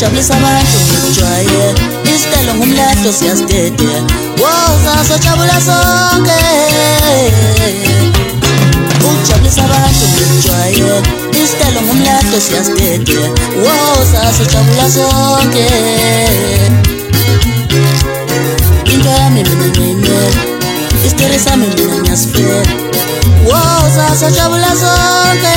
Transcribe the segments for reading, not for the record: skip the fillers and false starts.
ujabulisa abantu ngikujwayele isitelo ngumlahlo siyastede woza sojabula sonke ujabulisa abantu ngikujwayele isitelo ngumlahlo siyastede woza sojabula sonke into yami mina ngiyimele istori sami mina ngiyasifela woza sojabula sonke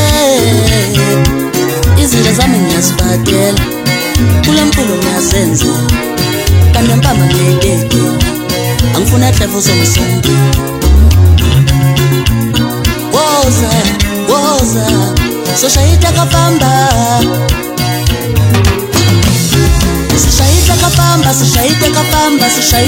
izinto zami ngiyazibhadela kule mpulo ngiyazenza kanti empama ngiyedede angifuna dlevo zongisonke woza soshayita kapamba sishayita kapamba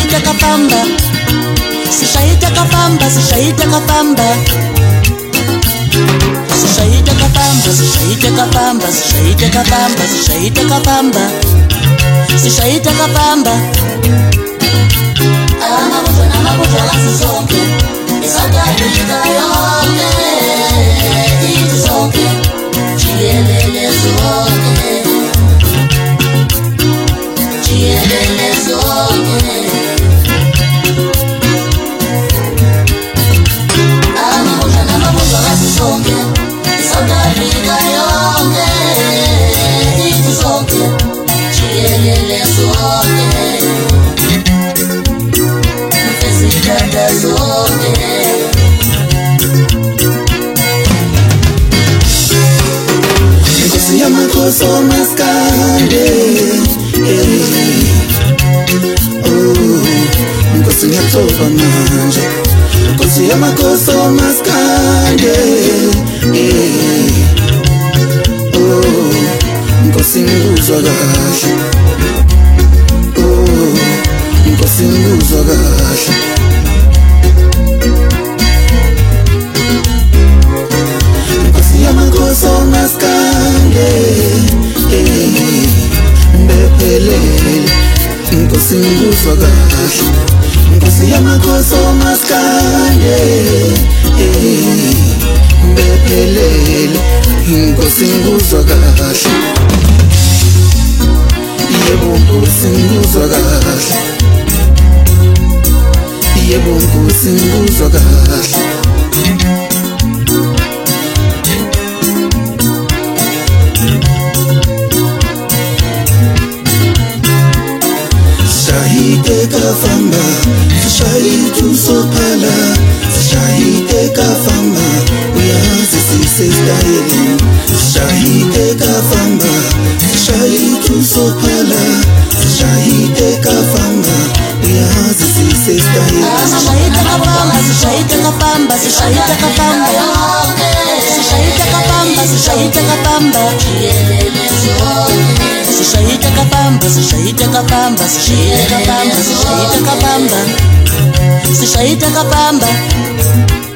amabuzo ngasizonke isakadika yonke itu zonke jielele zonke amabuzo ngasizonke isakadika yonke itu zonke jielele zonke mfezikada zonke Nkosi yamakoso maskande Nkosi ngiyathoba manje Nkosi yamakoso maskande Nkosi ngikuzwa kahle Nkosi ngikuzwa kahle Nkosi yamakoso maskande mbephelele Nkosi ngikuzwa kahle Nkosi yamakoso maskande mbephelele Nkosi ngikuzwa kahle yebo Nkosi ngikuzwa kahle yebo Nkosi ngikuzwa kahle Shahide kafamba shahidu sophala shahide kafamba uyazi sisestayeli shahide kafamba shahidu sophala shahide kafamba uyazi sisestayeli shahide kafamba shahide kafamba shahide kafamba shahide kafamba Shahida kapamba, shahida kapamba, shahida kapamba, shahida kapamba, shahida kapamba.